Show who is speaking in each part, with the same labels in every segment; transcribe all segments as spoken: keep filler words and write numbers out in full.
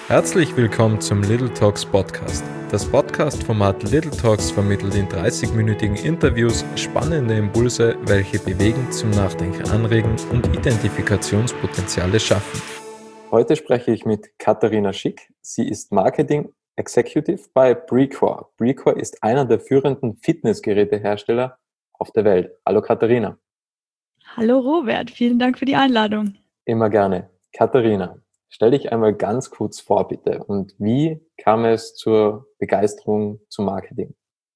Speaker 1: Herzlich willkommen zum Little Talks Podcast. Das Podcast-Format Little Talks vermittelt in dreißig-minütigen Interviews spannende Impulse, welche bewegen, zum Nachdenken anregen und Identifikationspotenziale schaffen. Heute spreche ich mit Katharina Schick. Sie ist Marketing Executive bei Precor. Precor ist einer der führenden Fitnessgerätehersteller auf der Welt. Hallo Katharina.
Speaker 2: Hallo Robert, vielen Dank für die Einladung.
Speaker 1: Immer gerne. Katharina, stell dich einmal ganz kurz vor, bitte. Und wie kam es zur Begeisterung zum Marketing?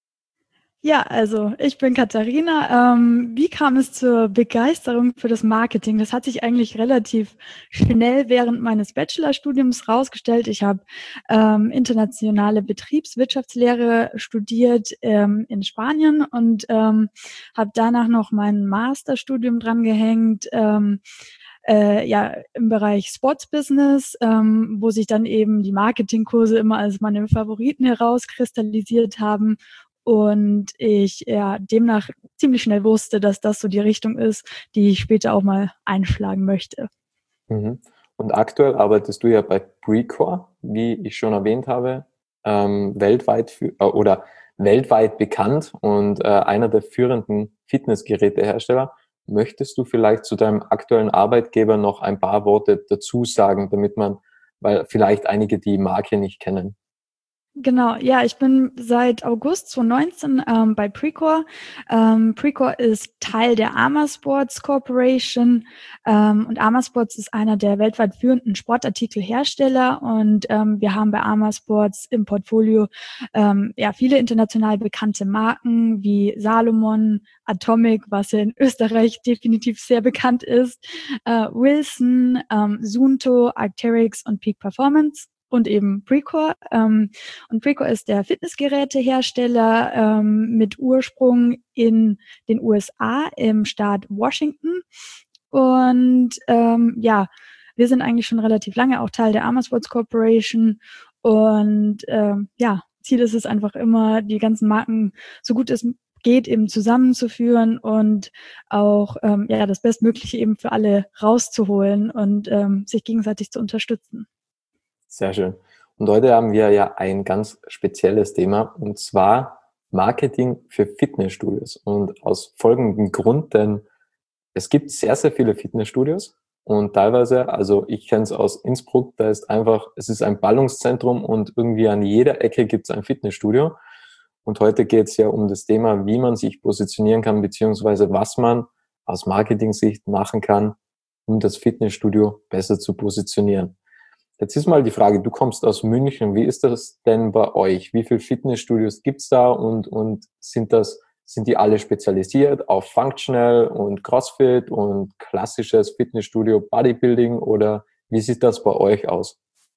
Speaker 2: Ja, also ich bin Katharina. Ähm, wie kam es zur Begeisterung für das Marketing? Das hat sich eigentlich relativ schnell während meines Bachelorstudiums rausgestellt. Ich habe ähm, internationale Betriebswirtschaftslehre studiert ähm, in Spanien und ähm, habe danach noch mein Masterstudium dran gehängt. Ähm, Äh, ja, im Bereich Sports Business, ähm, wo sich dann eben die Marketingkurse immer als meine Favoriten herauskristallisiert haben und ich ja demnach ziemlich schnell wusste, dass das so die Richtung ist, die ich später auch mal einschlagen möchte.
Speaker 1: Mhm. Und aktuell arbeitest du ja bei Precor, wie ich schon erwähnt habe, ähm, weltweit für, äh, oder weltweit bekannt und äh, einer der führenden Fitnessgerätehersteller. Möchtest du vielleicht zu deinem aktuellen Arbeitgeber noch ein paar Worte dazu sagen, damit man, weil vielleicht einige die Marke nicht kennen?
Speaker 2: Genau, ja, ich bin seit August zwanzig neunzehn ähm, bei Precor. Ähm, Precor ist Teil der Amer Sports Corporation ähm, und Amer Sports ist einer der weltweit führenden Sportartikelhersteller und ähm, wir haben bei Amer Sports im Portfolio ähm, ja viele international bekannte Marken wie Salomon, Atomic, was ja in Österreich definitiv sehr bekannt ist, äh, Wilson, ähm, Suunto, Arc'teryx und Peak Performance. Und eben Precor. Ähm, und Precor ist der Fitnessgerätehersteller ähm, mit Ursprung in den U S A im Staat Washington. Und ähm, ja, wir sind eigentlich schon relativ lange auch Teil der Amer Sports Corporation. Und ähm, ja, Ziel ist es einfach immer, die ganzen Marken so gut es geht eben zusammenzuführen und auch ähm, ja das Bestmögliche eben für alle rauszuholen und ähm, sich gegenseitig zu unterstützen.
Speaker 1: Sehr schön. Und heute haben wir ja ein ganz spezielles Thema, und zwar Marketing für Fitnessstudios. Und aus folgendem Grund, denn es gibt sehr, sehr viele Fitnessstudios und teilweise, also ich kenne es aus Innsbruck, da ist einfach, es ist ein Ballungszentrum und irgendwie an jeder Ecke gibt es ein Fitnessstudio. Und heute geht es ja um das Thema, wie man sich positionieren kann, beziehungsweise was man aus Marketing-Sicht machen kann, um das Fitnessstudio besser zu positionieren. Jetzt ist mal die Frage, du kommst aus München, wie ist das denn bei euch? Wie viele Fitnessstudios gibt's da und, und sind das, sind die alle spezialisiert auf Functional und CrossFit und klassisches Fitnessstudio, Bodybuilding, oder wie sieht das bei euch aus?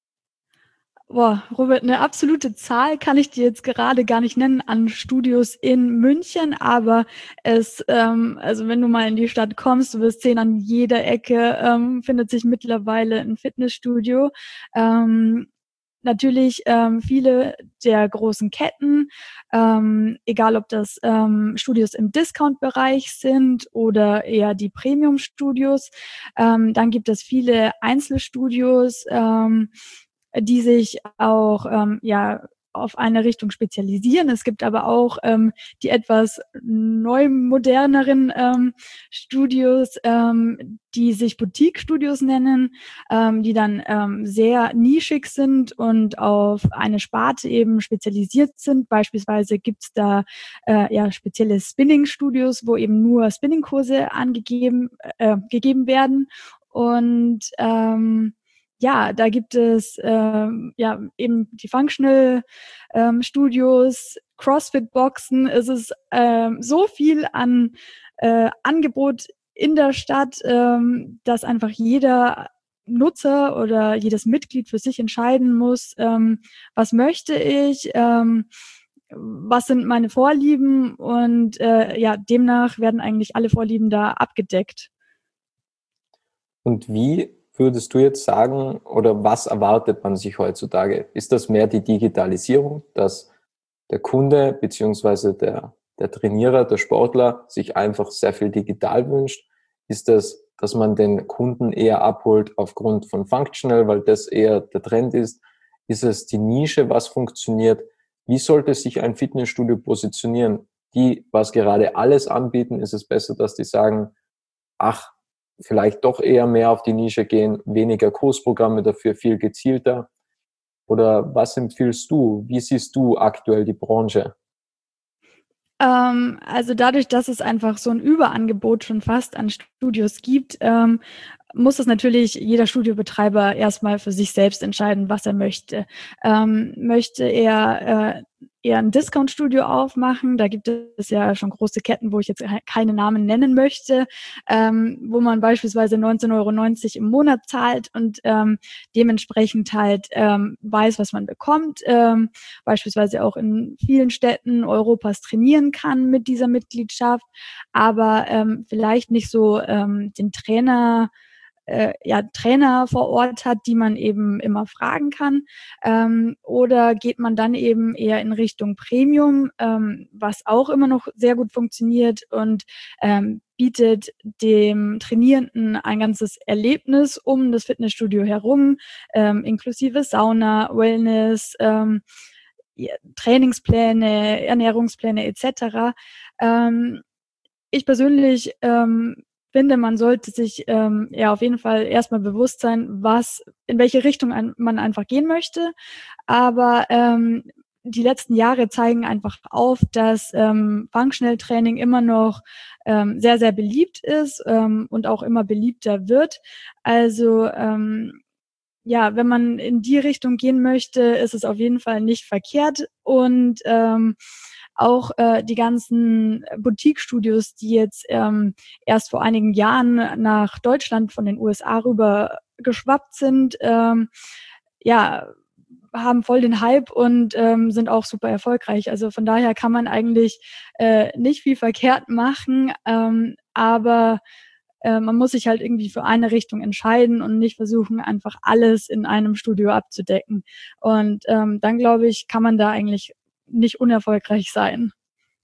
Speaker 2: Boah, Robert, eine absolute Zahl kann ich dir jetzt gerade gar nicht nennen an Studios in München, aber es, ähm, also wenn du mal in die Stadt kommst, du wirst sehen, an jeder Ecke ähm, findet sich mittlerweile ein Fitnessstudio. Ähm, Natürlich ähm, viele der großen Ketten, ähm, egal ob das ähm, Studios im Discount-Bereich sind oder eher die Premium-Studios. Ähm, dann gibt es viele Einzelstudios, ähm, die sich auch ähm, ja auf eine Richtung spezialisieren. Es gibt aber auch ähm, die etwas neu moderneren ähm, Studios, ähm, die sich Boutique-Studios nennen, ähm, die dann ähm, sehr nischig sind und auf eine Sparte eben spezialisiert sind. Beispielsweise gibt's da äh, ja spezielle Spinning-Studios, wo eben nur Spinning-Kurse angegeben äh, gegeben werden. Und ähm, ja, da gibt es ähm, ja eben die Functional ähm, Studios, CrossFit-Boxen. Es ist ähm, so viel an äh, Angebot in der Stadt, ähm, dass einfach jeder Nutzer oder jedes Mitglied für sich entscheiden muss, ähm, was möchte ich, ähm, was sind meine Vorlieben und äh, ja, demnach werden eigentlich alle Vorlieben da abgedeckt.
Speaker 1: Und wie würdest du jetzt sagen, oder was erwartet man sich heutzutage? Ist das mehr die Digitalisierung, dass der Kunde beziehungsweise der, der Trainierer, der Sportler sich einfach sehr viel digital wünscht? Ist das, dass man den Kunden eher abholt aufgrund von Functional, weil das eher der Trend ist? Ist es die Nische, was funktioniert? Wie sollte sich ein Fitnessstudio positionieren? Die, was gerade alles anbieten, ist es besser, dass die sagen, ach, vielleicht doch eher mehr auf die Nische gehen, weniger Kursprogramme, dafür viel gezielter? Oder was empfiehlst du? Wie siehst du aktuell die Branche?
Speaker 2: Ähm, also dadurch, dass es einfach so ein Überangebot schon fast an Studios gibt, ähm, muss es natürlich jeder Studiobetreiber erstmal für sich selbst entscheiden, was er möchte. Ähm, möchte er äh, eher ein Discount-Studio aufmachen? Da gibt es ja schon große Ketten, wo ich jetzt keine Namen nennen möchte, ähm, wo man beispielsweise neunzehn Euro neunzig im Monat zahlt und ähm, dementsprechend halt ähm, weiß, was man bekommt, ähm, beispielsweise auch in vielen Städten Europas trainieren kann mit dieser Mitgliedschaft, aber ähm, vielleicht nicht so ähm, den Trainer äh, ja, Trainer vor Ort hat, die man eben immer fragen kann? Ähm, oder geht man dann eben eher in Richtung Premium, ähm, was auch immer noch sehr gut funktioniert und ähm, bietet dem Trainierenden ein ganzes Erlebnis um das Fitnessstudio herum, ähm, inklusive Sauna, Wellness, ähm, ja, Trainingspläne, Ernährungspläne et cetera. Ähm, ich persönlich ähm, finde, man sollte sich ähm, ja auf jeden Fall erstmal bewusst sein, was in welche Richtung ein, man einfach gehen möchte. Aber ähm, die letzten Jahre zeigen einfach auf, dass ähm, Functional Training immer noch ähm, sehr, sehr beliebt ist ähm, und auch immer beliebter wird. Also ähm, ja, wenn man in die Richtung gehen möchte, ist es auf jeden Fall nicht verkehrt. Und ähm, auch äh, die ganzen Boutique-Studios, die jetzt ähm, erst vor einigen Jahren nach Deutschland von den U S A rüber geschwappt sind, ähm, ja, haben voll den Hype und ähm, sind auch super erfolgreich. Also von daher kann man eigentlich äh, nicht viel verkehrt machen, ähm, aber äh, man muss sich halt irgendwie für eine Richtung entscheiden und nicht versuchen, einfach alles in einem Studio abzudecken. Und ähm, dann, glaube ich, kann man da eigentlich nicht unerfolgreich sein.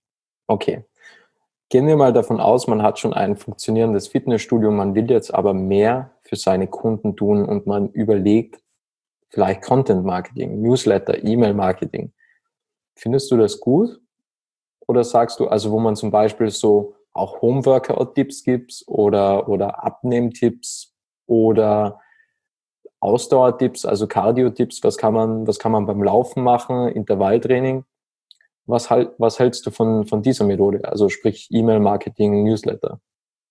Speaker 1: Okay. Gehen wir mal davon aus, man hat schon ein funktionierendes Fitnessstudio, man will jetzt aber mehr für seine Kunden tun und man überlegt vielleicht Content Marketing, Newsletter, E-Mail Marketing. Findest du das gut? Oder sagst du, also wo man zum Beispiel so auch Home-Workout-Tipps gibt oder, oder Abnehm-Tipps oder Ausdauer-Tipps, also Cardio-Tipps, was kann man, was kann man beim Laufen machen, Intervalltraining? Was, halt, was hältst du von, von dieser Methode? Also sprich E-Mail-Marketing, Newsletter.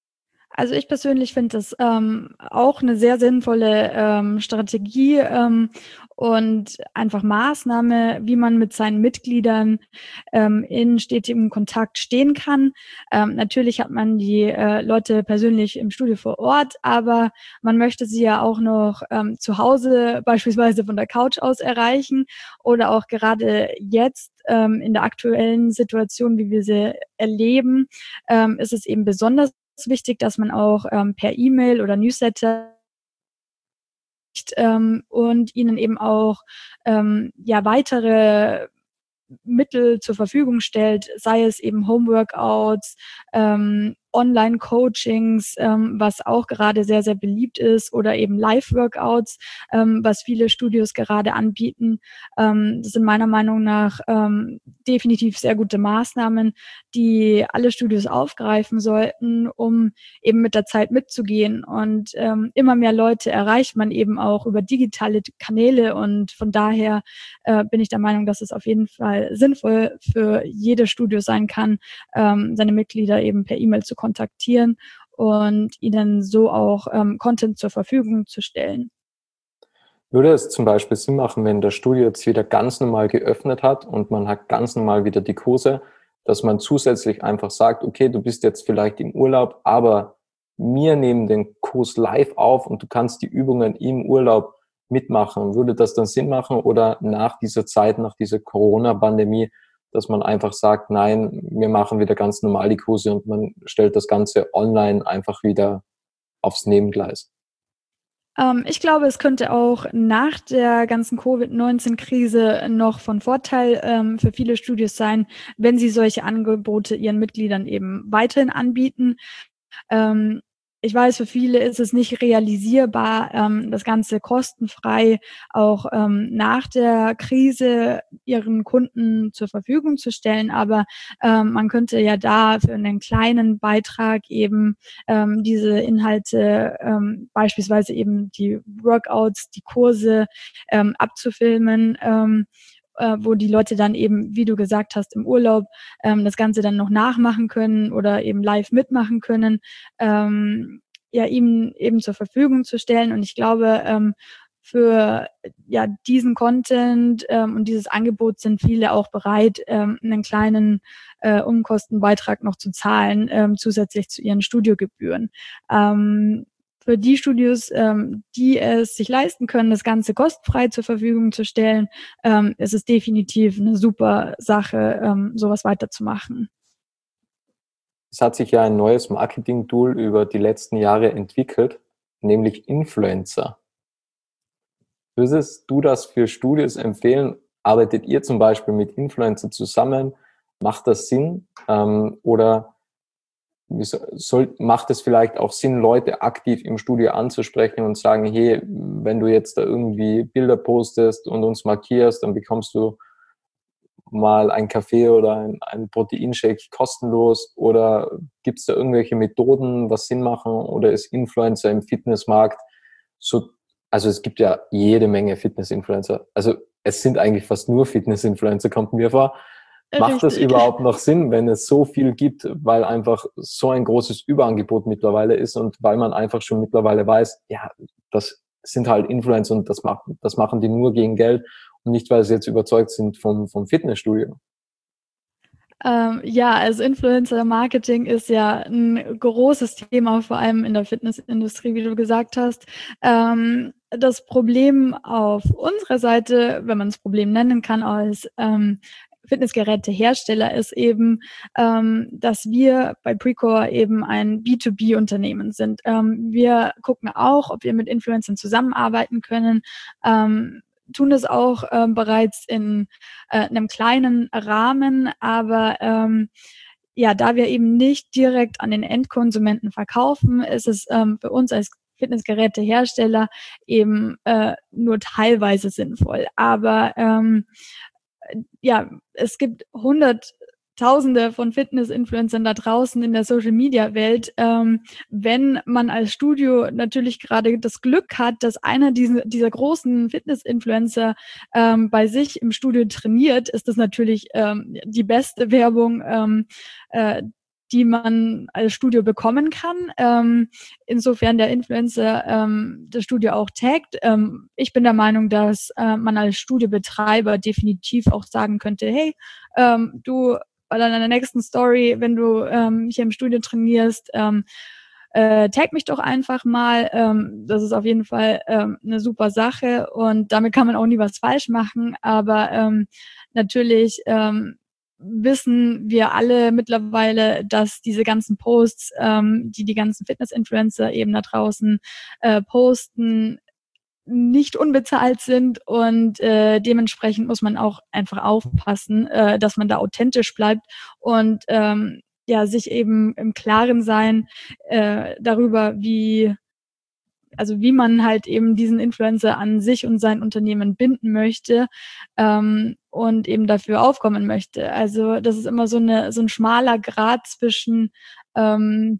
Speaker 2: Also ich persönlich finde das ähm, auch eine sehr sinnvolle ähm, Strategie ähm, und einfach Maßnahme, wie man mit seinen Mitgliedern ähm, in stetigem Kontakt stehen kann. Ähm, natürlich hat man die äh, Leute persönlich im Studio vor Ort, aber man möchte sie ja auch noch ähm, zu Hause beispielsweise von der Couch aus erreichen oder auch gerade jetzt ähm, in der aktuellen Situation, wie wir sie erleben, ähm, ist es eben besonders wichtig, dass man auch ähm, per E-Mail oder Newsletter ähm, und ihnen eben auch ähm, ja weitere Mittel zur Verfügung stellt, sei es eben Homeworkouts, ähm, Online-Coachings, ähm, was auch gerade sehr, sehr beliebt ist, oder eben Live-Workouts, ähm, was viele Studios gerade anbieten. Ähm, das sind meiner Meinung nach ähm, definitiv sehr gute Maßnahmen, die alle Studios aufgreifen sollten, um eben mit der Zeit mitzugehen. Und ähm, immer mehr Leute erreicht man eben auch über digitale Kanäle. Und von daher äh, bin ich der Meinung, dass es auf jeden Fall sinnvoll für jedes Studio sein kann, ähm, seine Mitglieder eben per E-Mail zu kontaktieren und ihnen so auch ähm, Content zur Verfügung zu stellen.
Speaker 1: Würde es zum Beispiel Sinn machen, wenn das Studio jetzt wieder ganz normal geöffnet hat und man hat ganz normal wieder die Kurse, dass man zusätzlich einfach sagt, okay, du bist jetzt vielleicht im Urlaub, aber wir nehmen den Kurs live auf und du kannst die Übungen im Urlaub mitmachen. Würde das dann Sinn machen oder nach dieser Zeit, nach dieser Corona-Pandemie, dass man einfach sagt, nein, wir machen wieder ganz normal die Kurse und man stellt das Ganze online einfach wieder aufs Nebengleis?
Speaker 2: Ähm, ich glaube, es könnte auch nach der ganzen Covid neunzehn Krise noch von Vorteil ähm, für viele Studios sein, wenn sie solche Angebote ihren Mitgliedern eben weiterhin anbieten. Ähm, ich weiß, für viele ist es nicht realisierbar, ähm, das Ganze kostenfrei auch ähm, nach der Krise ihren Kunden zur Verfügung zu stellen. Aber ähm, man könnte ja da für einen kleinen Beitrag eben ähm, diese Inhalte, ähm, beispielsweise eben die Workouts, die Kurse ähm, abzufilmen, ähm, äh, wo die Leute dann eben, wie du gesagt hast, im Urlaub ähm, das Ganze dann noch nachmachen können oder eben live mitmachen können, ähm, ja, ihm eben zur Verfügung zu stellen. Und ich glaube, ähm, für ja diesen Content ähm, und dieses Angebot sind viele auch bereit, ähm, einen kleinen äh, Umkostenbeitrag noch zu zahlen, ähm, zusätzlich zu ihren Studiogebühren. Ähm, für die Studios, ähm, die es sich leisten können, das Ganze kostenfrei zur Verfügung zu stellen, ähm, ist es definitiv eine super Sache, ähm, sowas weiterzumachen.
Speaker 1: Es hat sich ja ein neues Marketing-Tool über die letzten Jahre entwickelt, nämlich Influencer. Würdest du das für Studios empfehlen? Arbeitet ihr zum Beispiel mit Influencer zusammen? Macht das Sinn? Ähm, oder soll, macht es vielleicht auch Sinn, Leute aktiv im Studio anzusprechen und sagen, hey, wenn du jetzt da irgendwie Bilder postest und uns markierst, dann bekommst du mal ein Kaffee oder ein, ein Proteinshake kostenlos? Oder gibt es da irgendwelche Methoden, was Sinn machen? Oder ist Influencer im Fitnessmarkt so, also es gibt ja jede Menge Fitness-Influencer. Also es sind eigentlich fast nur Fitness-Influencer, kommt mir vor. Macht das
Speaker 2: Richtig.
Speaker 1: überhaupt noch Sinn, wenn es so viel gibt, weil einfach so ein großes Überangebot mittlerweile ist und weil man einfach schon mittlerweile weiß, ja, das sind halt Influencer und das machen, das machen die nur gegen Geld und nicht, weil sie jetzt überzeugt sind vom, vom Fitnessstudio.
Speaker 2: Ähm, ja, also Influencer-Marketing ist ja ein großes Thema, vor allem in der Fitnessindustrie, wie du gesagt hast. Ähm, das Problem auf unserer Seite, wenn man es Problem nennen kann, als ähm, Fitnessgerätehersteller, ist eben, ähm, dass wir bei Precor eben ein B zwei B-Unternehmen sind. Ähm, wir gucken auch, ob wir mit Influencern zusammenarbeiten können, ähm, tun das auch ähm, bereits in äh, einem kleinen Rahmen, aber ähm, ja, da wir eben nicht direkt an den Endkonsumenten verkaufen, ist es ähm, für uns als Fitnessgerätehersteller eben äh, nur teilweise sinnvoll. Aber ähm, ja, es gibt Hunderttausende von Fitness-Influencern da draußen in der Social-Media-Welt. Ähm, wenn man als Studio natürlich gerade das Glück hat, dass einer dieser, dieser großen Fitness-Influencer ähm, bei sich im Studio trainiert, ist das natürlich ähm, die beste Werbung, ähm, äh, die man als Studio bekommen kann. Ähm, insofern der Influencer ähm, das Studio auch taggt. Ähm, ich bin der Meinung, dass äh, man als Studiobetreiber definitiv auch sagen könnte, hey, ähm, du bei deiner nächsten Story, wenn du ähm, hier im Studio trainierst, ähm, äh, tag mich doch einfach mal. Ähm, das ist auf jeden Fall ähm, eine super Sache und damit kann man auch nie was falsch machen. Aber ähm, natürlich ähm, wissen wir alle mittlerweile, dass diese ganzen Posts, ähm, die die ganzen Fitness-Influencer eben da draußen äh, posten, nicht unbezahlt sind und äh, dementsprechend muss man auch einfach aufpassen, äh, dass man da authentisch bleibt und ähm, ja sich eben im Klaren sein äh, darüber, wie also wie man halt eben diesen Influencer an sich und sein Unternehmen binden möchte ähm, und eben dafür aufkommen möchte. Also das ist immer so eine so ein schmaler Grat zwischen ähm,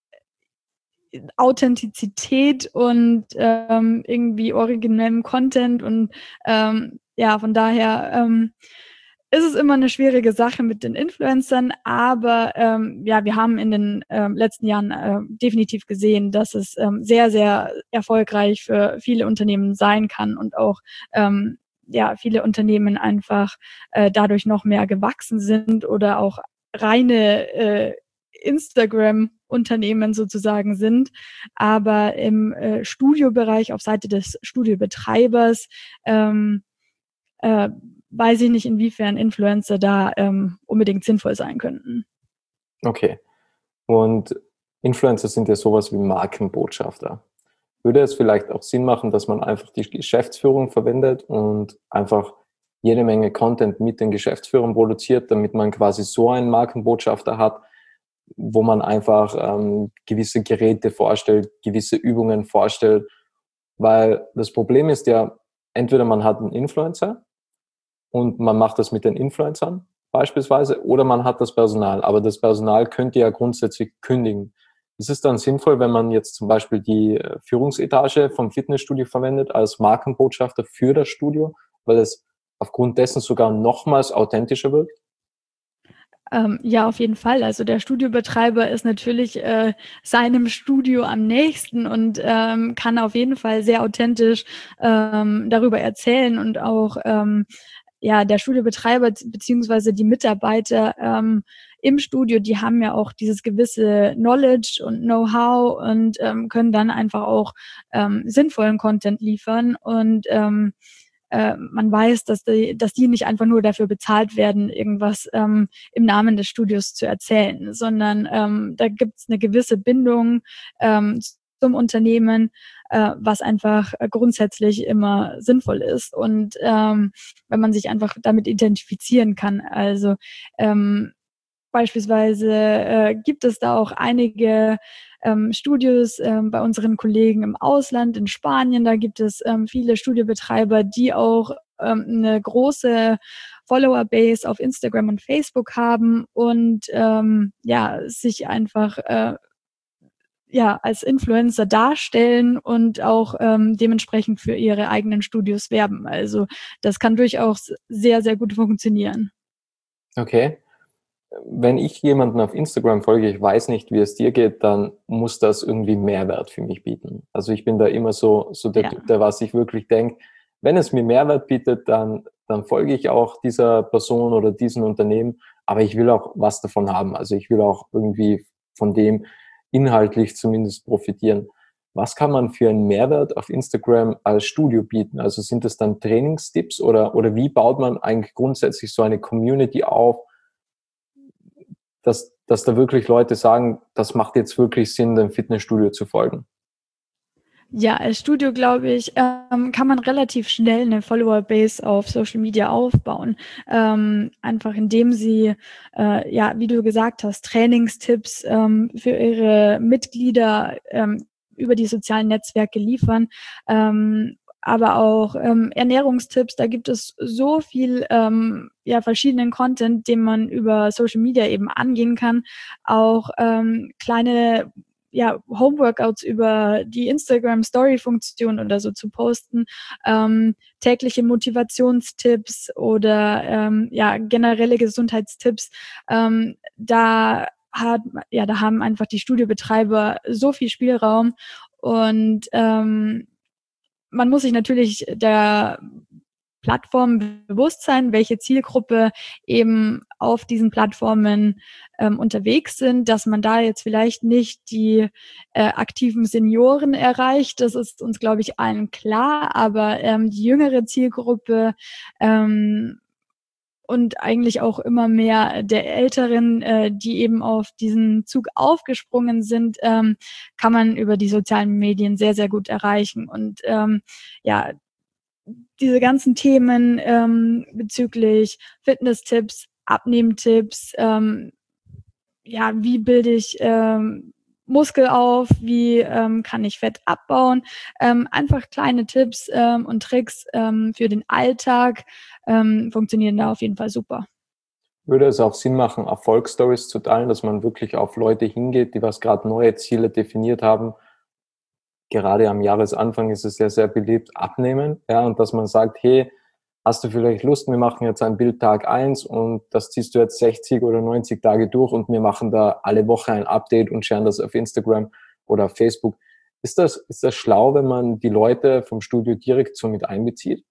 Speaker 2: Authentizität und ähm, irgendwie originellem Content und ähm, ja, von daher ähm, ist es immer eine schwierige Sache mit den Influencern, aber ähm, ja, wir haben in den ähm, letzten Jahren äh, definitiv gesehen, dass es ähm, sehr, sehr erfolgreich für viele Unternehmen sein kann und auch ähm, ja, viele Unternehmen einfach äh, dadurch noch mehr gewachsen sind oder auch reine äh, Instagram-Unternehmen sozusagen sind. Aber im äh, Studiobereich auf Seite des Studiobetreibers ähm, äh, weiß ich nicht, inwiefern Influencer da ähm, unbedingt sinnvoll sein könnten.
Speaker 1: Okay. Und Influencer sind ja sowas wie Markenbotschafter. Würde es vielleicht auch Sinn machen, dass man einfach die Geschäftsführung verwendet und einfach jede Menge Content mit den Geschäftsführern produziert, damit man quasi so einen Markenbotschafter hat, wo man einfach ähm, gewisse Geräte vorstellt, gewisse Übungen vorstellt, weil das Problem ist ja, entweder man hat einen Influencer und man macht das mit den Influencern beispielsweise, oder man hat das Personal, aber das Personal könnte ja grundsätzlich kündigen. Ist es dann sinnvoll, wenn man jetzt zum Beispiel die äh, Führungsetage vom Fitnessstudio verwendet als Markenbotschafter für das Studio, weil es aufgrund dessen sogar nochmals authentischer wirkt?
Speaker 2: Ähm, ja, auf jeden Fall. Also der Studiobetreiber ist natürlich äh, seinem Studio am nächsten und ähm, kann auf jeden Fall sehr authentisch ähm, darüber erzählen und auch ähm, ja, der Studiobetreiber beziehungsweise die Mitarbeiter ähm, im Studio, die haben ja auch dieses gewisse Knowledge und Know-how und ähm, können dann einfach auch ähm, sinnvollen Content liefern und ähm, äh, man weiß, dass die, dass die nicht einfach nur dafür bezahlt werden, irgendwas ähm, im Namen des Studios zu erzählen, sondern ähm, da gibt es eine gewisse Bindung ähm, zum Unternehmen, äh, was einfach äh, grundsätzlich immer sinnvoll ist und ähm, wenn man sich einfach damit identifizieren kann. Also ähm, beispielsweise äh, gibt es da auch einige ähm, Studios ähm, bei unseren Kollegen im Ausland, in Spanien. Da gibt es ähm, viele Studiobetreiber, die auch ähm, eine große Follower-Base auf Instagram und Facebook haben und ähm, ja, sich einfach äh, ja, als Influencer darstellen und auch ähm, dementsprechend für ihre eigenen Studios werben. Also das kann durchaus sehr, sehr gut funktionieren.
Speaker 1: Okay. Wenn ich jemanden auf Instagram folge, ich weiß nicht, wie es dir geht, dann muss das irgendwie Mehrwert für mich bieten. Also ich bin da immer so, so der
Speaker 2: Ja.
Speaker 1: Typ, der was ich wirklich denkt, wenn es mir Mehrwert bietet, dann, dann folge ich auch dieser Person oder diesem Unternehmen, aber ich will auch was davon haben. Also ich will auch irgendwie von dem inhaltlich zumindest profitieren. Was kann man für einen Mehrwert auf Instagram als Studio bieten? Also sind das dann Trainingstipps oder, oder wie baut man eigentlich grundsätzlich so eine Community auf, dass, dass da wirklich Leute sagen, das macht jetzt wirklich Sinn, dem Fitnessstudio zu folgen?
Speaker 2: Ja, als Studio, glaube ich, ähm, kann man relativ schnell eine Follower-Base auf Social Media aufbauen. Ähm, einfach indem sie, äh, ja, wie du gesagt hast, Trainingstipps ähm, für ihre Mitglieder ähm, über die sozialen Netzwerke liefern. Ähm, aber auch ähm, Ernährungstipps, da gibt es so viel ähm, ja, verschiedenen Content, den man über Social Media eben angehen kann. Auch ähm, kleine ja, Homeworkouts über die Instagram-Story-Funktion oder so zu posten, ähm, tägliche Motivationstipps oder ähm, ja, generelle Gesundheitstipps. Ähm, da hat, ja, da haben einfach die Studiobetreiber so viel Spielraum und ähm, man muss sich natürlich der Plattformen bewusst sein, welche Zielgruppe eben auf diesen Plattformen ähm, unterwegs sind, dass man da jetzt vielleicht nicht die äh, aktiven Senioren erreicht. Das ist uns, glaube ich, allen klar, aber ähm, die jüngere Zielgruppe ähm, und eigentlich auch immer mehr der Älteren, äh, die eben auf diesen Zug aufgesprungen sind, ähm, kann man über die sozialen Medien sehr, sehr gut erreichen. Und ähm, ja, diese ganzen Themen ähm, bezüglich Fitness-Tipps, Abnehmtipps, ähm, ja, wie bilde ich ähm, Muskel auf, wie ähm, kann ich Fett abbauen, ähm, einfach kleine Tipps ähm, und Tricks ähm, für den Alltag ähm, funktionieren da auf jeden Fall super.
Speaker 1: Würde es auch Sinn machen, Erfolgsstories zu teilen, dass man wirklich auf Leute hingeht, die was gerade neue Ziele definiert haben? Gerade am Jahresanfang ist es ja sehr beliebt, abnehmen, ja, und dass man sagt, hey, hast du vielleicht Lust, wir machen jetzt ein Bild Tag eins und das ziehst du jetzt sechzig oder neunzig Tage durch und wir machen da alle Woche ein Update und scheren das auf Instagram oder auf Facebook. Ist das, ist das schlau, wenn man die Leute vom Studio direkt so mit einbezieht?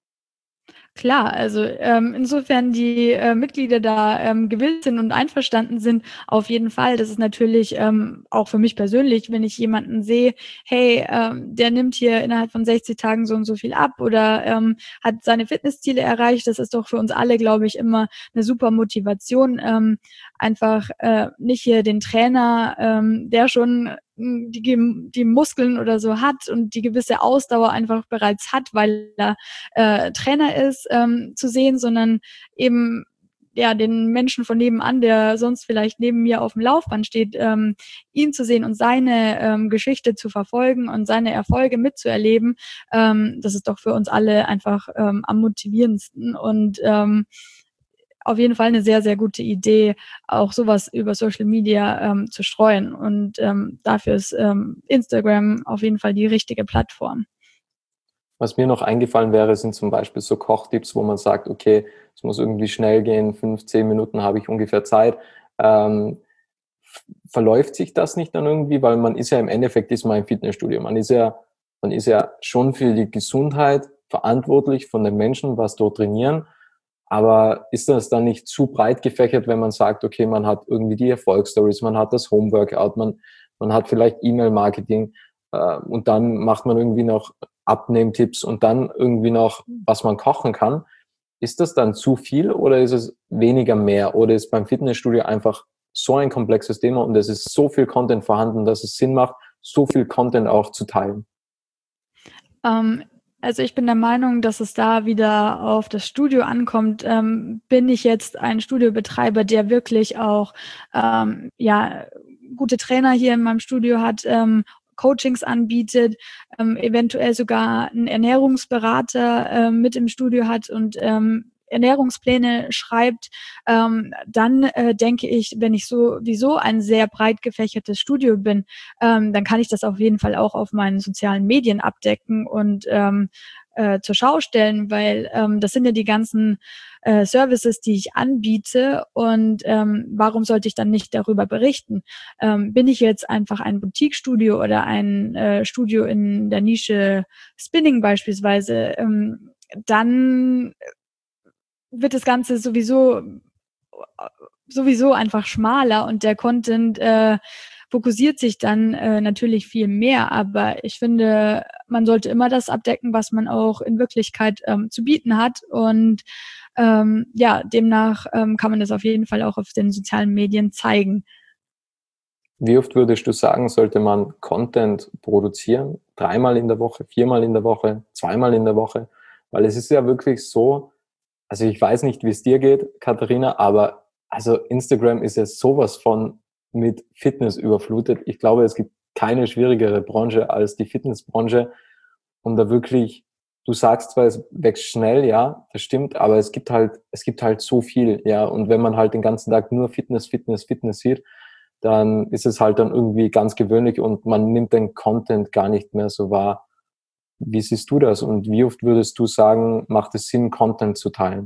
Speaker 2: Klar, also ähm, insofern die äh, Mitglieder da ähm, gewillt sind und einverstanden sind, auf jeden Fall. Das ist natürlich ähm, auch für mich persönlich, wenn ich jemanden sehe, hey, ähm, der nimmt hier innerhalb von sechzig Tagen so und so viel ab oder ähm, hat seine Fitnessziele erreicht. Das ist doch für uns alle, glaube ich, immer eine super Motivation, ähm, einfach äh, nicht hier den Trainer, ähm, der schon die, die Muskeln oder so hat und die gewisse Ausdauer einfach bereits hat, weil er äh, Trainer ist, ähm, zu sehen, sondern eben ja, den Menschen von nebenan, der sonst vielleicht neben mir auf dem Laufband steht, ähm, ihn zu sehen und seine ähm, Geschichte zu verfolgen und seine Erfolge mitzuerleben, ähm, das ist doch für uns alle einfach ähm, am motivierendsten und ähm, auf jeden Fall eine sehr, sehr gute Idee, auch sowas über Social Media ähm, zu streuen. Und ähm, dafür ist ähm, Instagram auf jeden Fall die richtige Plattform.
Speaker 1: Was mir noch eingefallen wäre, sind zum Beispiel so Kochtipps, wo man sagt, okay, es muss irgendwie schnell gehen, fünf, zehn Minuten habe ich ungefähr Zeit. Ähm, verläuft sich das nicht dann irgendwie? Weil man ist ja im Endeffekt ist man im Fitnessstudio. Man ist ja, man ist ja schon für die Gesundheit verantwortlich von den Menschen, was dort trainieren. Aber ist das dann nicht zu breit gefächert, wenn man sagt, okay, man hat irgendwie die Erfolgsstories, man hat das Homeworkout, man, man hat vielleicht E-Mail-Marketing äh, und dann macht man irgendwie noch Abnehmtipps und dann irgendwie noch, was man kochen kann. Ist das dann zu viel oder ist es weniger mehr? Oder ist beim Fitnessstudio einfach so ein komplexes Thema und es ist so viel Content vorhanden, dass es Sinn macht, so viel Content auch zu teilen?
Speaker 2: Ähm, also ich bin der Meinung, dass es da wieder auf das Studio ankommt. Ähm, bin ich jetzt ein Studiobetreiber, der wirklich auch ähm, ja gute Trainer hier in meinem Studio hat, ähm, Coachings anbietet, ähm, eventuell sogar einen Ernährungsberater äh, mit im Studio hat und ähm, Ernährungspläne schreibt, ähm, dann äh, denke ich, wenn ich sowieso ein sehr breit gefächertes Studio bin, ähm, dann kann ich das auf jeden Fall auch auf meinen sozialen Medien abdecken und ähm, äh, zur Schau stellen, weil ähm, das sind ja die ganzen äh, Services, die ich anbiete und ähm, warum sollte ich dann nicht darüber berichten? Ähm, bin ich jetzt einfach ein Boutique-Studio oder ein äh, Studio in der Nische Spinning beispielsweise, ähm, dann wird das Ganze sowieso sowieso einfach schmaler und der Content äh, fokussiert sich dann äh, natürlich viel mehr. Aber ich finde, man sollte immer das abdecken, was man auch in Wirklichkeit ähm, zu bieten hat. Und ähm, ja, demnach ähm, kann man das auf jeden Fall auch auf den sozialen Medien zeigen.
Speaker 1: Wie oft würdest du sagen, sollte man Content produzieren? Dreimal in der Woche, viermal in der Woche, zweimal in der Woche? Weil es ist ja wirklich so, also ich weiß nicht, wie es dir geht, Katharina, aber also Instagram ist ja sowas von mit Fitness überflutet. Ich glaube, es gibt keine schwierigere Branche als die Fitnessbranche, um da wirklich, du sagst zwar, es wächst schnell, ja, das stimmt, aber es gibt halt, es gibt halt so viel, ja, und wenn man halt den ganzen Tag nur Fitness, Fitness, Fitness sieht, dann ist es halt dann irgendwie ganz gewöhnlich und man nimmt den Content gar nicht mehr so wahr. Wie siehst du das und wie oft würdest du sagen, macht es Sinn, Content zu teilen?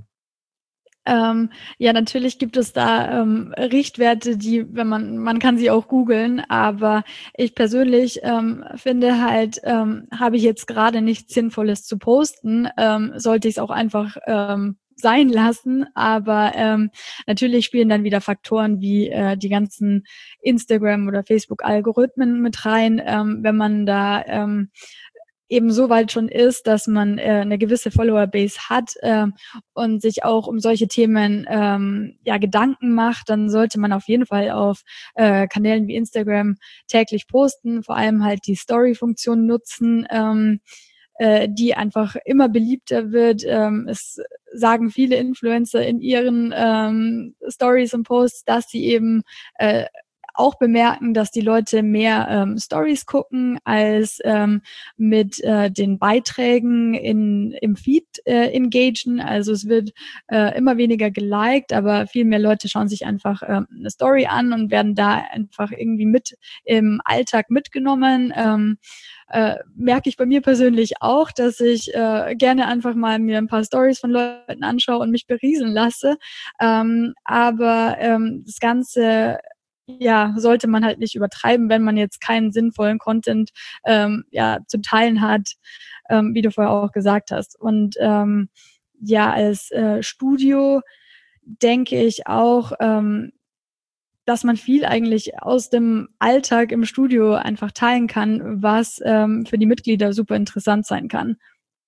Speaker 2: Ähm, ja, natürlich gibt es da ähm, Richtwerte, die, wenn man, man kann sie auch googeln, aber ich persönlich ähm, finde halt, ähm, habe ich jetzt gerade nichts Sinnvolles zu posten, ähm, sollte ich es auch einfach ähm, sein lassen. Aber ähm, natürlich spielen dann wieder Faktoren wie äh, die ganzen Instagram- oder Facebook-Algorithmen mit rein, ähm, wenn man da ähm, eben so weit schon ist, dass man äh, eine gewisse Follower-Base hat äh, und sich auch um solche Themen ähm, ja Gedanken macht, dann sollte man auf jeden Fall auf äh, Kanälen wie Instagram täglich posten, vor allem halt die Story-Funktion nutzen, ähm, äh, die einfach immer beliebter wird. Ähm, es sagen viele Influencer in ihren ähm, Stories und Posts, dass sie eben äh, auch bemerken, dass die Leute mehr ähm, Stories gucken als ähm, mit äh, den Beiträgen in, im Feed äh, engagen. Also es wird äh, immer weniger geliked, aber viel mehr Leute schauen sich einfach äh, eine Story an und werden da einfach irgendwie mit im Alltag mitgenommen. Ähm, äh, merke ich bei mir persönlich auch, dass ich äh, gerne einfach mal mir ein paar Stories von Leuten anschaue und mich berieseln lasse. Ähm, aber ähm, das Ganze ja, sollte man halt nicht übertreiben, wenn man jetzt keinen sinnvollen Content ähm, ja, zu teilen hat, ähm, wie du vorher auch gesagt hast. Und ähm, ja, als äh, Studio denke ich auch, ähm, dass man viel eigentlich aus dem Alltag im Studio einfach teilen kann, was ähm, für die Mitglieder super interessant sein kann.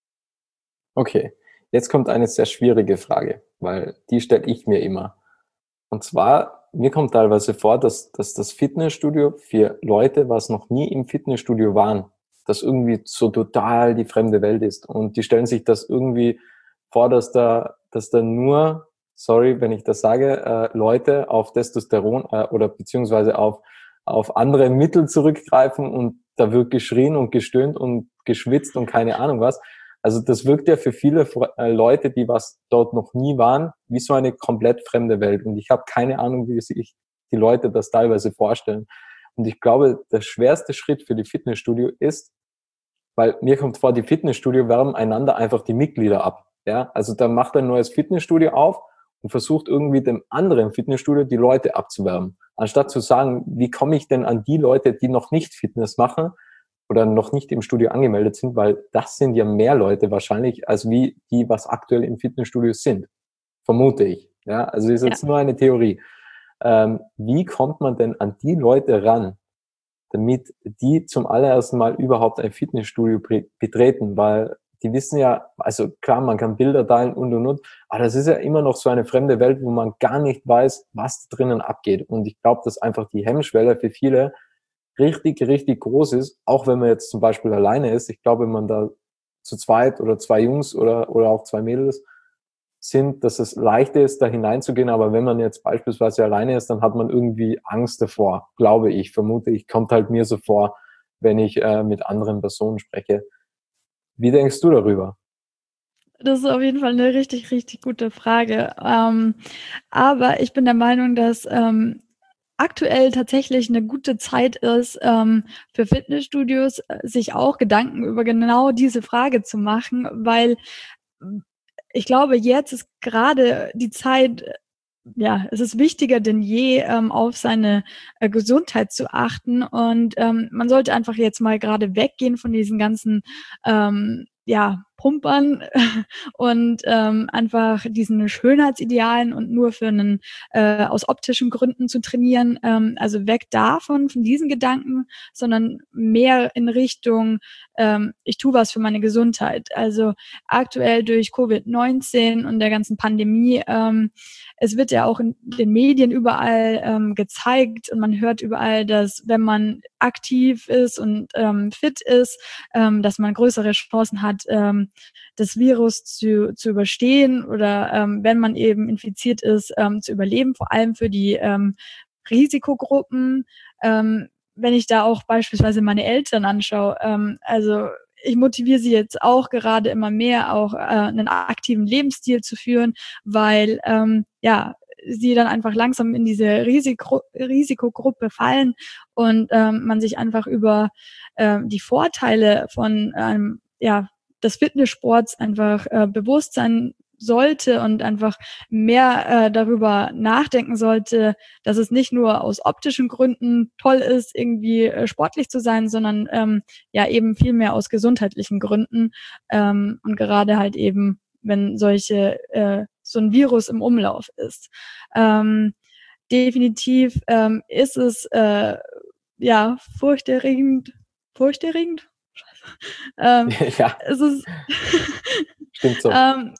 Speaker 1: Okay, jetzt kommt eine sehr schwierige Frage, weil die stelle ich mir immer. Und zwar, mir kommt teilweise vor, dass, dass das Fitnessstudio für Leute, was noch nie im Fitnessstudio waren, das irgendwie so total die fremde Welt ist. Und die stellen sich das irgendwie vor, dass da, dass da nur sorry, wenn ich das sage, äh, Leute auf Testosteron äh, oder beziehungsweise auf, auf andere Mittel zurückgreifen und da wird geschrien und gestöhnt und geschwitzt und keine Ahnung was. Also das wirkt ja für viele äh, Leute, die was dort noch nie waren, wie so eine komplett fremde Welt. Und ich habe keine Ahnung, wie sich die Leute das teilweise vorstellen. Und ich glaube, der schwerste Schritt für die Fitnessstudio ist, weil mir kommt vor, die Fitnessstudio werben einander einfach die Mitglieder ab. Ja, also da macht ein neues Fitnessstudio auf und versucht irgendwie dem anderen Fitnessstudio die Leute abzuwerben. Anstatt zu sagen, wie komme ich denn an die Leute, die noch nicht Fitness machen oder noch nicht im Studio angemeldet sind, weil das sind ja mehr Leute wahrscheinlich, als wie die, was aktuell im Fitnessstudio sind. Vermute ich. Ja, also ist jetzt
Speaker 2: Ja.
Speaker 1: nur eine Theorie. Ähm, wie kommt man denn an die Leute ran, damit die zum allerersten Mal überhaupt ein Fitnessstudio betreten? Weil die wissen ja, also klar, man kann Bilder teilen und und und, aber das ist ja immer noch so eine fremde Welt, wo man gar nicht weiß, was da drinnen abgeht. Und ich glaube, dass einfach die Hemmschwelle für viele richtig, richtig groß ist, auch wenn man jetzt zum Beispiel alleine ist. Ich glaube, wenn man da zu zweit oder zwei Jungs oder, oder auch zwei Mädels sind, dass es leichter ist, da hineinzugehen. Aber wenn man jetzt beispielsweise alleine ist, dann hat man irgendwie Angst davor, glaube ich, vermute ich, kommt halt mir so vor, wenn ich äh, mit anderen Personen spreche. Wie denkst du darüber?
Speaker 2: Das ist auf jeden Fall eine richtig, richtig gute Frage. Ähm, aber ich bin der Meinung, dass, ähm, aktuell tatsächlich eine gute Zeit ist, ähm, für Fitnessstudios, äh, sich auch Gedanken über genau diese Frage zu machen, weil, hm, ich glaube, jetzt ist gerade die Zeit, äh, ja, es ist wichtiger denn je, ähm, auf seine, äh, Gesundheit zu achten und, ähm, man sollte einfach jetzt mal gerade weggehen von diesen ganzen, ähm, ja, Pumpern und, ähm, einfach diesen Schönheitsidealen und nur für 'nen äh, aus optischen Gründen zu trainieren. Ähm, also weg davon, von diesen Gedanken, sondern mehr in Richtung, ähm, ich tue was für meine Gesundheit. Also aktuell durch Covid neunzehn und der ganzen Pandemie, ähm, es wird ja auch in den Medien überall ähm, gezeigt und man hört überall, dass wenn man aktiv ist und ähm, fit ist, ähm, dass man größere Chancen hat, ähm, das Virus zu, zu überstehen oder ähm, wenn man eben infiziert ist, ähm, zu überleben, vor allem für die ähm, Risikogruppen. Ähm, wenn ich da auch beispielsweise meine Eltern anschaue, ähm, also ich motiviere sie jetzt auch gerade immer mehr, auch äh, einen aktiven Lebensstil zu führen, weil ähm, ja sie dann einfach langsam in diese Risiko Risikogruppe fallen und ähm, man sich einfach über ähm, die Vorteile von ähm, ja des Fitnesssports einfach äh, bewusst sein sollte und einfach mehr äh, darüber nachdenken sollte, dass es nicht nur aus optischen Gründen toll ist, irgendwie äh, sportlich zu sein, sondern ähm, ja eben viel mehr aus gesundheitlichen Gründen ähm, und gerade halt eben, wenn solche äh, so ein Virus im Umlauf ist. Ähm, definitiv ähm, ist es äh, ja furchterregend, furchterregend. ähm,
Speaker 1: Ja,
Speaker 2: es ist
Speaker 1: stimmt so.
Speaker 2: ähm,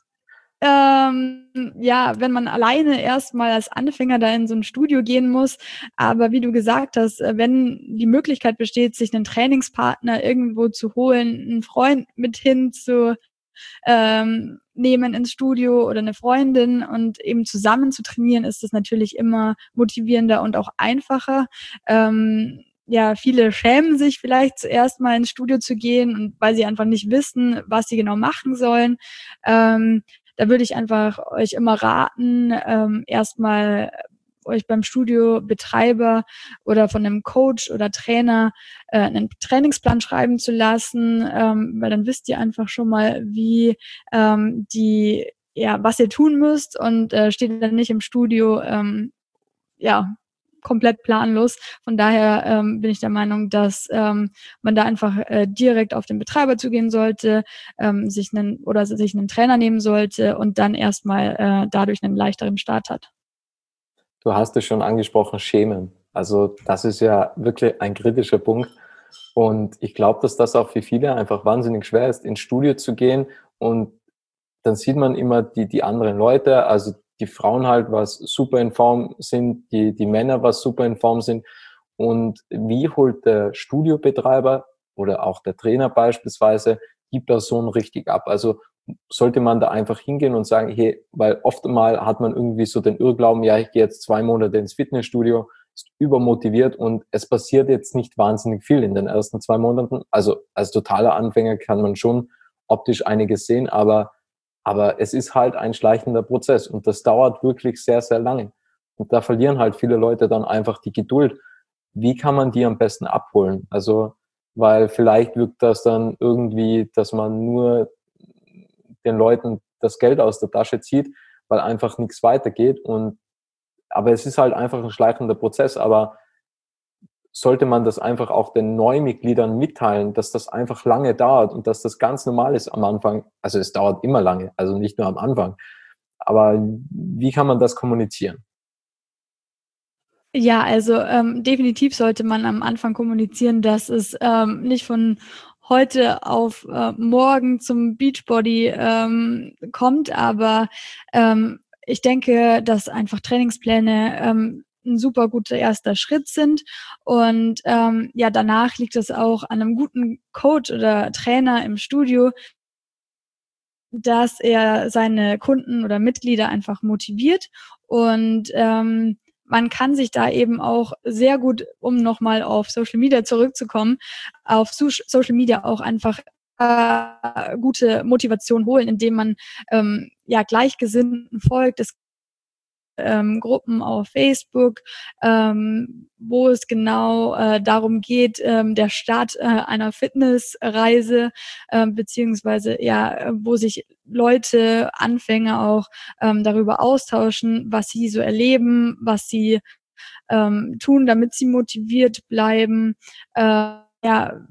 Speaker 2: ähm, ja, wenn man alleine erst mal als Anfänger da in so 'n Studio gehen muss. Aber wie du gesagt hast, äh, wenn die Möglichkeit besteht, sich 'nen Trainingspartner irgendwo zu holen, 'n Freund mit hin zu ähm, nehmen ins Studio oder 'ne Freundin und eben zusammen zu trainieren, ist das natürlich immer motivierender und auch einfacher. Ähm, ja, viele schämen sich vielleicht zuerst mal ins Studio zu gehen und weil sie einfach nicht wissen, was sie genau machen sollen. Ähm, da würde ich einfach euch immer raten, ähm, erst mal euch beim Studiobetreiber oder von 'nem Coach oder Trainer äh, 'nen Trainingsplan schreiben zu lassen, ähm, weil dann wisst ihr einfach schon mal, wie ähm, die ja, was ihr tun müsst und äh, steht dann nicht im Studio, ähm, ja, komplett planlos. Von daher ähm, bin ich der Meinung, dass ähm, man da einfach äh, direkt auf den Betreiber zugehen sollte, ähm, sich 'nen oder sich 'nen Trainer nehmen sollte und dann erst mal äh, dadurch 'nen leichteren Start hat.
Speaker 1: Du hast es schon angesprochen, Schämen. Also das ist ja wirklich ein kritischer Punkt. Und ich glaube, dass das auch für viele einfach wahnsinnig schwer ist, ins Studio zu gehen. Und dann sieht man immer die, die anderen Leute, also die Frauen halt, was super in Form sind, die, die Männer, was super in Form sind. Und wie holt der Studiobetreiber oder auch der Trainer beispielsweise die Person richtig ab? Also sollte man da einfach hingehen und sagen, hey, weil oft mal hat man irgendwie so den Irrglauben, ja, ich gehe jetzt zwei Monate ins Fitnessstudio, ist übermotiviert und es passiert jetzt nicht wahnsinnig viel in den ersten zwei Monaten. Also als totaler Anfänger kann man schon optisch einiges sehen, aber, aber es ist halt ein schleichender Prozess und das dauert wirklich sehr, sehr lange. Und da verlieren halt viele Leute dann einfach die Geduld. Wie kann man die am besten abholen? Also, weil vielleicht wirkt das dann irgendwie, dass man nur den Leuten das Geld aus der Tasche zieht, weil einfach nichts weitergeht. Und aber es ist halt einfach ein schleichender Prozess. Aber sollte man das einfach auch den Neumitgliedern mitteilen, dass das einfach lange dauert und dass das ganz normal ist am Anfang. Also es dauert immer lange, also nicht nur am Anfang. Aber wie kann man das kommunizieren?
Speaker 2: Ja, also ähm, definitiv sollte man am Anfang kommunizieren, dass es ähm, nicht von heute auf äh, morgen zum Beachbody ähm, kommt, aber ähm, ich denke, dass einfach Trainingspläne ähm, ein super guter erster Schritt sind und ähm, ja, danach liegt es auch an einem guten Coach oder Trainer im Studio, dass er seine Kunden oder Mitglieder einfach motiviert und ähm, man kann sich da eben auch sehr gut, um nochmal auf Social Media zurückzukommen, auf so Social Media auch einfach äh, gute Motivation holen, indem man ähm, ja Gleichgesinnten folgt. Es ähm, Gruppen auf Facebook, ähm, wo es genau äh, darum geht, ähm, der Start äh, einer Fitnessreise, äh, beziehungsweise ja, äh, wo sich Leute, Anfänger auch ähm, darüber austauschen, was sie so erleben, was sie ähm, tun, damit sie motiviert bleiben. Äh, ja,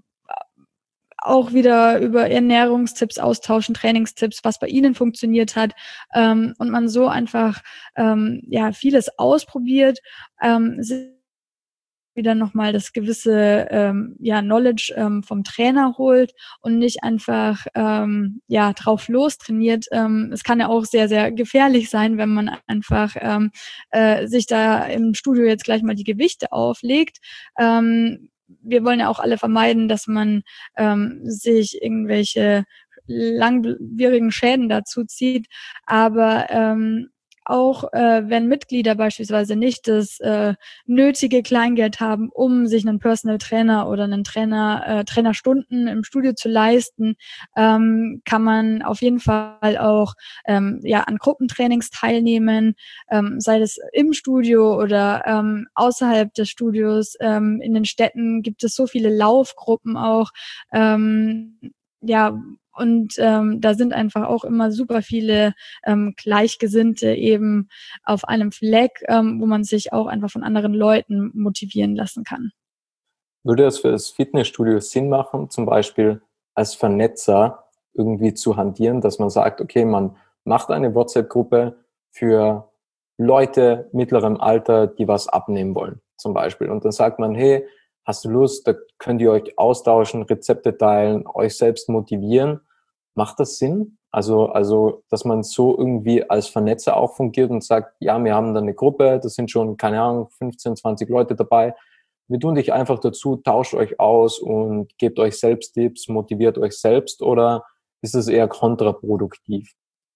Speaker 2: auch wieder über Ernährungstipps austauschen, Trainingstipps, was bei ihnen funktioniert hat, ähm, und man so einfach ähm, ja vieles ausprobiert, ähm, wieder nochmal das gewisse ähm, ja Knowledge ähm, vom Trainer holt und nicht einfach ähm, ja drauf los trainiert. Ähm, es kann ja auch sehr sehr gefährlich sein, wenn man einfach ähm, äh, sich da im Studio jetzt gleich mal die Gewichte auflegt. Ähm, wir wollen ja auch alle vermeiden, dass man ähm, sich irgendwelche langwierigen Schäden dazu zieht, aber ähm, auch äh, wenn Mitglieder beispielsweise nicht das äh, nötige Kleingeld haben, um sich einen Personal Trainer oder einen Trainer, äh, Trainerstunden im Studio zu leisten, ähm, kann man auf jeden Fall auch ähm, ja an Gruppentrainings teilnehmen, ähm, sei es im Studio oder ähm, außerhalb des Studios. Ähm, in den Städten gibt es so viele Laufgruppen auch. Ähm, ja, und ähm, da sind einfach auch immer super viele ähm, Gleichgesinnte eben auf einem Fleck, ähm, wo man sich auch einfach von anderen Leuten motivieren lassen kann.
Speaker 1: Würde es für das Fitnessstudio Sinn machen, zum Beispiel als Vernetzer irgendwie zu hantieren, dass man sagt, okay, man macht eine WhatsApp-Gruppe für Leute mittlerem Alter, die was abnehmen wollen, zum Beispiel. Und dann sagt man, hey, hast du Lust, da könnt ihr euch austauschen, Rezepte teilen, euch selbst motivieren. Macht das Sinn? Also, also, dass man so irgendwie als Vernetzer auch fungiert und sagt, ja, wir haben da eine Gruppe, da sind schon, keine Ahnung, fünfzehn, zwanzig Leute dabei. Wir tun dich einfach dazu, tauscht euch aus und gebt euch selbst Tipps, motiviert euch selbst, oder ist es eher kontraproduktiv?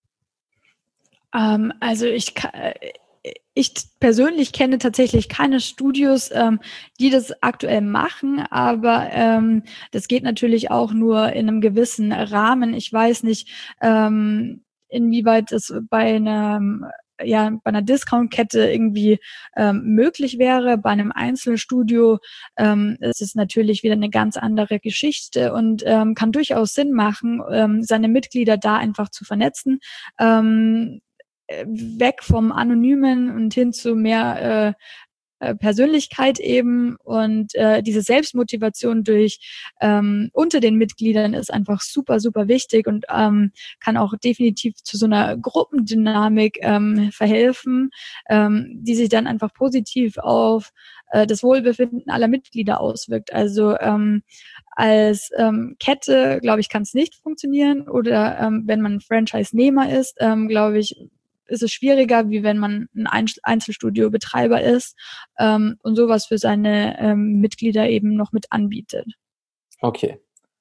Speaker 2: Ähm, also ich, ka- ich persönlich kenne tatsächlich keine Studios, ähm, die das aktuell machen, aber ähm, das geht natürlich auch nur in einem gewissen Rahmen. Ich weiß nicht, ähm, inwieweit es bei einem ja, bei einer Discount-Kette irgendwie ähm, möglich wäre. Bei einem Einzelstudio ähm, ist es natürlich wieder eine ganz andere Geschichte und ähm, kann durchaus Sinn machen, ähm, seine Mitglieder da einfach zu vernetzen. Ähm, weg vom Anonymen und hin zu mehr äh, äh, Persönlichkeit eben und äh, diese Selbstmotivation durch ähm, unter den Mitgliedern ist einfach super, super wichtig und ähm, kann auch definitiv zu so einer Gruppendynamik ähm, verhelfen, ähm, die sich dann einfach positiv auf äh, das Wohlbefinden aller Mitglieder auswirkt. Also ähm, als ähm, Kette, glaube ich, kann es nicht funktionieren oder ähm, wenn man Franchise-Nehmer ist, ähm, glaube ich, ist es schwieriger, wie wenn man ein Einzelstudio-Betreiber ist ähm, und sowas für seine ähm, Mitglieder eben noch mit anbietet.
Speaker 1: Okay.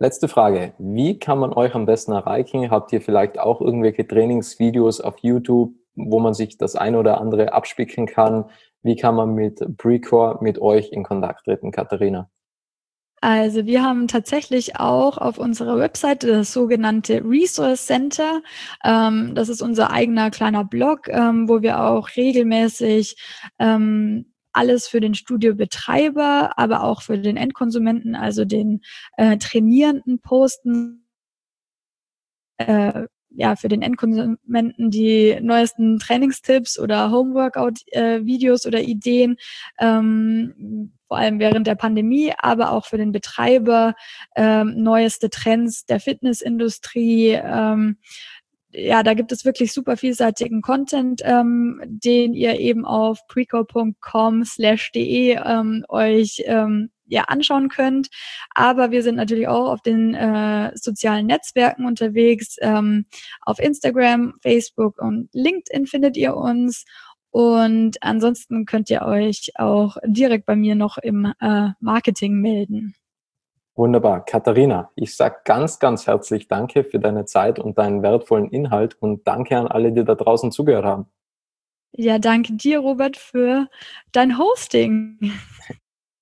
Speaker 1: Letzte Frage. Wie kann man euch am besten erreichen? Habt ihr vielleicht auch irgendwelche Trainingsvideos auf YouTube, wo man sich das eine oder andere abspicken kann? Wie kann man mit Precor mit euch in Kontakt treten, Katharina?
Speaker 2: Also wir haben tatsächlich auch auf unserer Webseite das sogenannte Resource Center. Ähm, das ist unser eigener kleiner Blog, ähm, wo wir auch regelmäßig ähm, alles für den Studiobetreiber, aber auch für den Endkonsumenten, also den äh, Trainierenden posten. Äh, ja, für den Endkonsumenten die neuesten Trainingstipps oder Homeworkout-Videos äh, oder Ideen, ähm, vor allem während der Pandemie, aber auch für den Betreiber ähm, neueste Trends der Fitnessindustrie. Ähm, ja, da gibt es wirklich super vielseitigen Content, ähm, den ihr eben auf preco punkt com slash de ähm, euch ähm, ja, anschauen könnt. Aber wir sind natürlich auch auf den äh, sozialen Netzwerken unterwegs. Ähm, auf Instagram, Facebook und LinkedIn findet ihr uns. Und ansonsten könnt ihr euch auch direkt bei mir noch im äh, Marketing melden.
Speaker 1: Wunderbar. Katharina, ich sage ganz, ganz herzlich Danke für deine Zeit und deinen wertvollen Inhalt und danke an alle, die da draußen zugehört haben.
Speaker 2: Ja, danke dir, Robert, für dein Hosting.